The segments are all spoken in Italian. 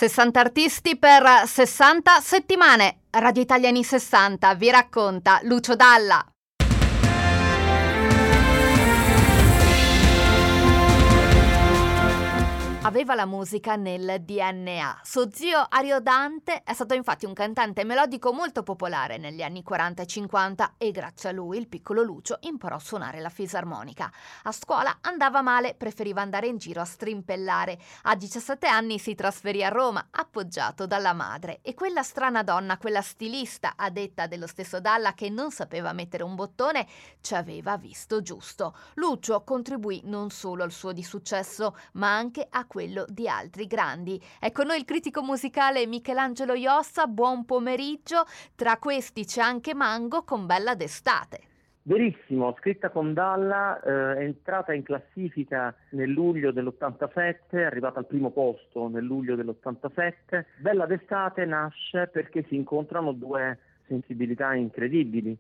60 artisti per 60 settimane. Radio Italia anni 60 vi racconta Lucio Dalla. Aveva la musica nel DNA. Suo zio Ariodante è stato infatti un cantante melodico molto popolare negli anni 40 e 50 e grazie a lui il piccolo Lucio imparò a suonare la fisarmonica. A scuola andava male, preferiva andare in giro a strimpellare. A 17 anni si trasferì a Roma, appoggiato dalla madre. E quella strana donna, quella stilista, a detta dello stesso Dalla, che non sapeva mettere un bottone, ci aveva visto giusto. Lucio contribuì non solo al suo di successo, ma anche a quello di altri grandi. È con noi il critico musicale Michelangelo Jossa, buon pomeriggio. Tra questi c'è anche Mango con Bella d'estate. Verissimo, scritta con Dalla, è entrata in classifica nel luglio dell'87, è arrivata al primo posto nel luglio dell'87. Bella d'estate nasce perché si incontrano due sensibilità incredibili.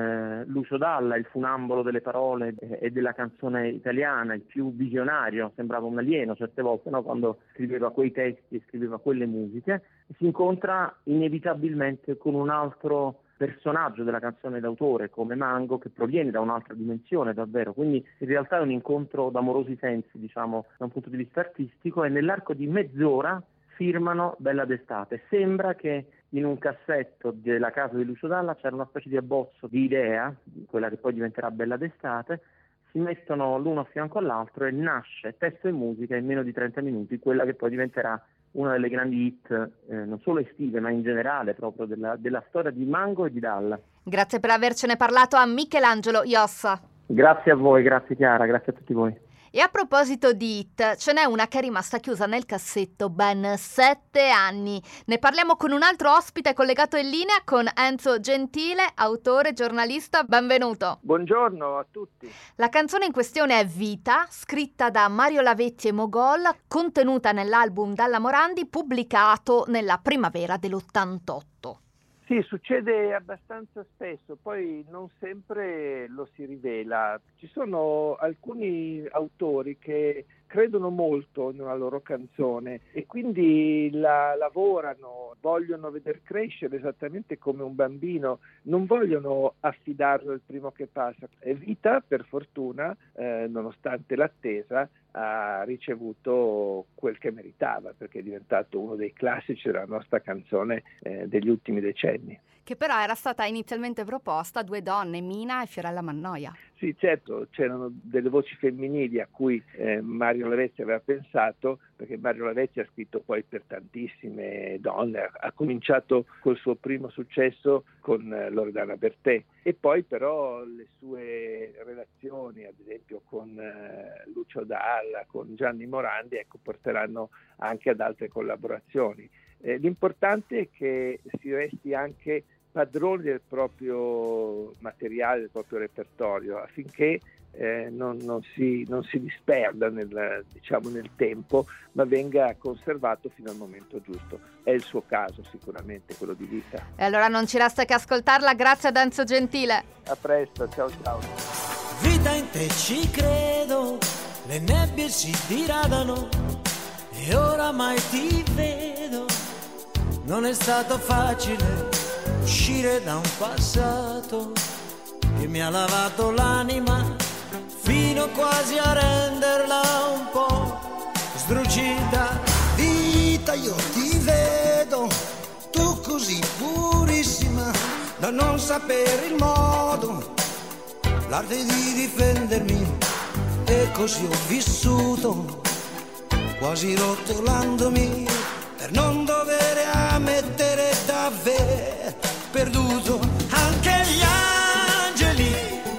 Lucio Dalla, il funambolo delle parole e della canzone italiana, il più visionario, sembrava un alieno certe volte, no? Quando scriveva quei testi e scriveva quelle musiche, si incontra inevitabilmente con un altro personaggio della canzone d'autore come Mango, che proviene da un'altra dimensione davvero, quindi in realtà è un incontro d'amorosi sensi, diciamo, da un punto di vista artistico, e nell'arco di mezz'ora firmano Bella d'estate. Sembra che in un cassetto della casa di Lucio Dalla c'era una specie di abbozzo di idea, quella che poi diventerà Bella d'estate, si mettono l'uno a fianco all'altro e nasce testo e musica in meno di 30 minuti, quella che poi diventerà una delle grandi hit, non solo estive ma in generale proprio della storia di Mango e di Dalla. Grazie per avercene parlato a Michelangelo Jossa. Grazie a voi, grazie Chiara, grazie a tutti voi. E a proposito di hit, ce n'è una che è rimasta chiusa nel cassetto ben 7 anni. Ne parliamo con un altro ospite collegato in linea, con Enzo Gentile, autore, giornalista. Benvenuto. Buongiorno a tutti. La canzone in questione è Vita, scritta da Mario Lavetti e Mogol, contenuta nell'album Dalla Morandi, pubblicato nella primavera dell'88. Sì, succede abbastanza spesso, poi non sempre lo si rivela. Ci sono alcuni autori che credono molto in una loro canzone e quindi la lavorano, vogliono veder crescere esattamente come un bambino, non vogliono affidarlo il primo che passa. E Vita, per fortuna, nonostante l'attesa, ha ricevuto quel che meritava, perché è diventato uno dei classici della nostra canzone degli ultimi decenni. Che però era stata inizialmente proposta a due donne, Mina e Fiorella Mannoia. Sì, certo, c'erano delle voci femminili a cui Mario Lavezzi aveva pensato, perché Mario Lavezzi ha scritto poi per tantissime donne, ha cominciato col suo primo successo con Loredana Bertè e poi però le sue relazioni, ad esempio con Lucio Dalla, con Gianni Morandi, ecco, porteranno anche ad altre collaborazioni. L'importante è che si resti anche padroni del proprio materiale, del proprio repertorio, affinché non si disperda nel tempo, ma venga conservato fino al momento giusto. È il suo caso sicuramente, quello di Vita. E allora non ci resta che ascoltarla. Grazie ad Enzo Gentile. A presto, ciao ciao. Vita, in te ci credo, le nebbie si diradano e oramai ti vedo. Non è stato facile uscire da un passato che mi ha lavato l'anima fino quasi a renderla un po' sdrucita. Vita, io ti vedo, tu così purissima da non sapere il modo, l'arte di difendermi, e così ho vissuto, quasi rotolandomi per non dover ammettere d'aver perduto. Anche gli angeli,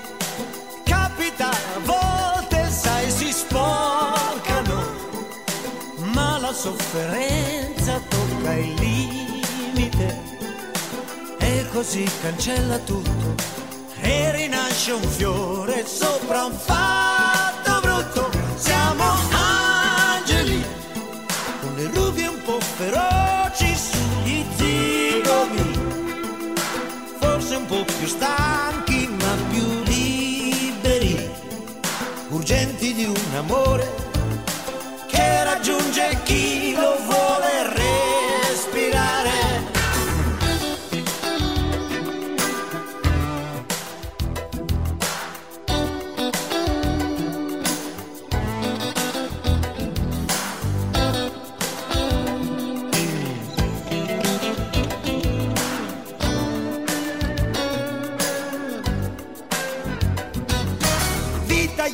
capita a volte, sai, si sporcano, ma la sofferenza tocca il limite e così cancella tutto e rinasce un fiore sopra un fatto brutto. Siamo angeli con le rughie un po' feroci sugli zigomi, forse un po' più stanchi ma più liberi, urgenti di un amore che raggiunge chi lo vuole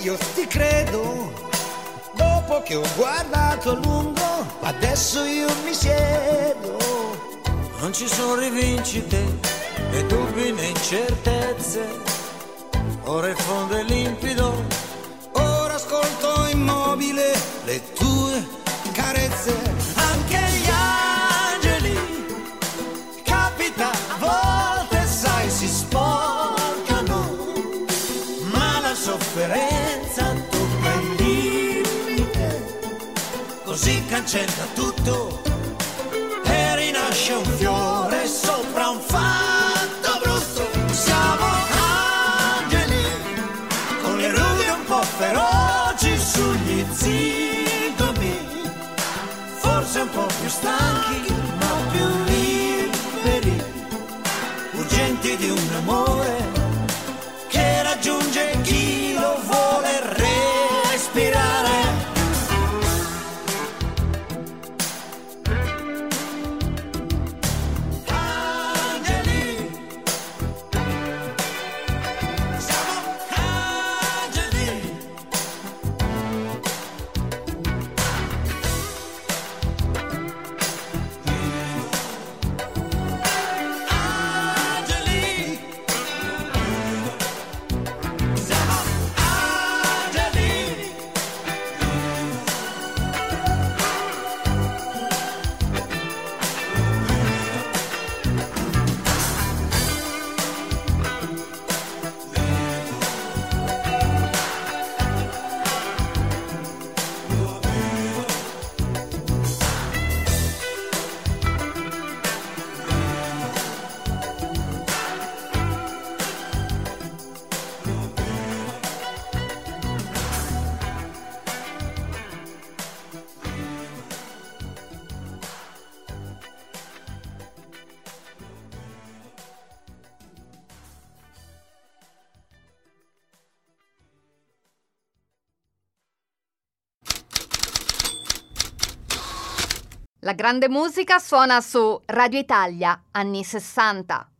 io ti credo, dopo che ho guardato a lungo, adesso io mi siedo. Non ci sono rivincite, né dubbi né incertezze, ora il fondo è limpido, ora ascolto immobile le tue carezze. anche gli angeli, capita a volte sai si sporcano, ma la sofferenza tocca il limite, così cancella tutto e rinasce un fiore sopra un fatto brutto. Siamo angeli con le rughe un po' feroci sugli zigomi, forse un po' più stanchi ma più liberi, urgenti di un amore che raggiunge chi lo vuole respirare. Angeli, siamo angeli. Angeli, siamo angeli. La grande musica suona su Radio Italia, anni 60.